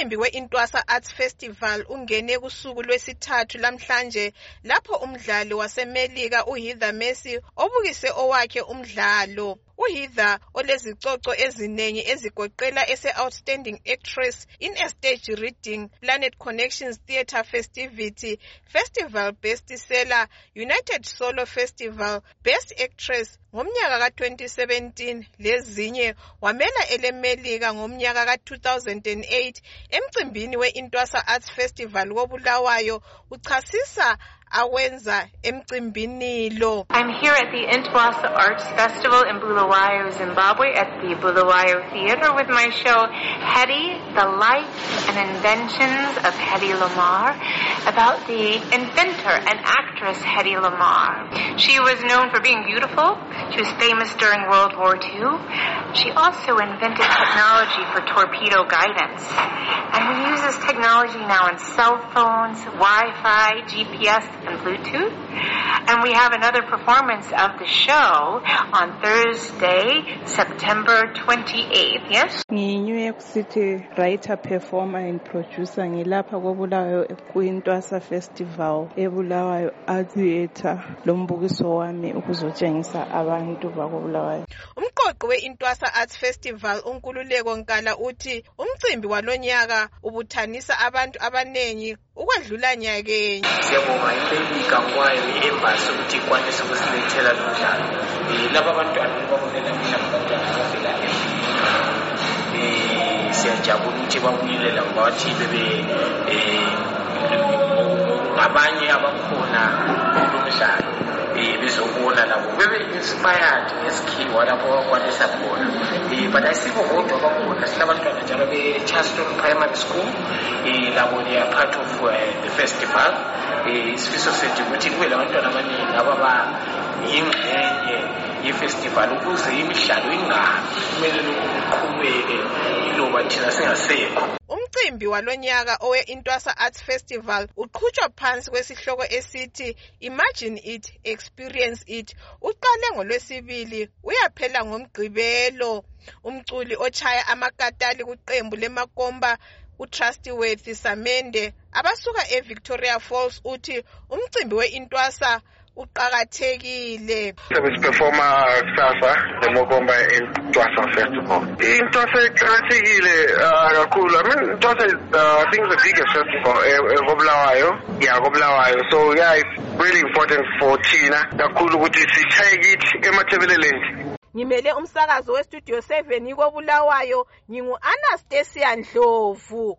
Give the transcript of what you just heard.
Umcimbi we-Intwasa Arts Festival ungene kusuku lwesithathu lamhlanje lapho umdlali waseMelika uHeather Massey obukise owakhe umdlalo. uHeather olezicoco ezinengi ezigoqela ese-Outstanding Actress in a Stage Reading, Planet Connections Theatre Festivity, Festival Best Seller, United Solo Festival, Best Actress ngomnyaka ka-2017 lezinye wamela eleMelika ngomnyaka ka-2008 emcimbini we-Intwasa Arts Festival koBulawayo uchasisa awenza emcimbini lo. I'm here at the Intwasa Arts Festival in Bulawayo, Zimbabwe at the Bulawayo Theatre with my show Hetty, the Life and Inventions of Hedy Lamarr, about the inventor and actress Hedy Lamarr. She was known for being beautiful. She was famous during World War II. She also invented technology for torpedo guidance. And we use this technology now in cell phones, Wi-Fi, GPS, and Bluetooth. And we have another performance of the show on Thursday, September 28th, yes? New York City writer, performer and producer ngilapha koBulawayo ku-Intwasa Festival eBulawayo Art Theatre lombukiso wami ukuzotshengisa abantu bakoBulawayo. Umqoqi we-Intwasa Arts Festival uNkululeko Nkala uthi umcimbi walonyaka ubuthanisa abantu abanengi ukwedlula nyakenye. Siyabonga iMelika kwayo i-embassy ukuthi ikwanise ukusilethela lo mdlalo. Laba abantwana babonela mhlawumbe abavela siyajabula ukuthi babuyile la bathi bebe abanye abakhona kulo mdlalo bezobona labo bebe inspired ngesikhiwa lapho bakwanisa khona. But asikho kodwa bakhona silabantwana njalo be-Charleston Primary School labo they are part of the festival. Isifiso sethu ukuthi kube labantwana abaningi ababa yingxenye yefestival ukuze imidlalo ingami kumele lokuqhubeke iloba thina singasekho. Umcimbi walonyaka owe-Intwasa Arts Festival uqhutshwa phansi kwesihloko esithi Imagine It, Experience It. Uqale ngoLwesibili uyaphela ngoMgqibelo. Umculi ochaya amakatali kuqembu lemakomba uTrustworthy Samende abasuka eVictoria Falls uthi umcimbi we-Intwasa uqakathekile. Performer kusasa lemokomba Intwasa Festival. Intwasa iqakathekile kakhulu. I mean Intwasa is I think the biggest festival koBulawayo. Yeah, koBulawayo. So yeah, it's really important for Tina kakhulu ukuthi sichaye kithi emathebeleleni. Ngimele umsakazo weStudio 7 koBulawayo ngingu Anastasia Ndlovu.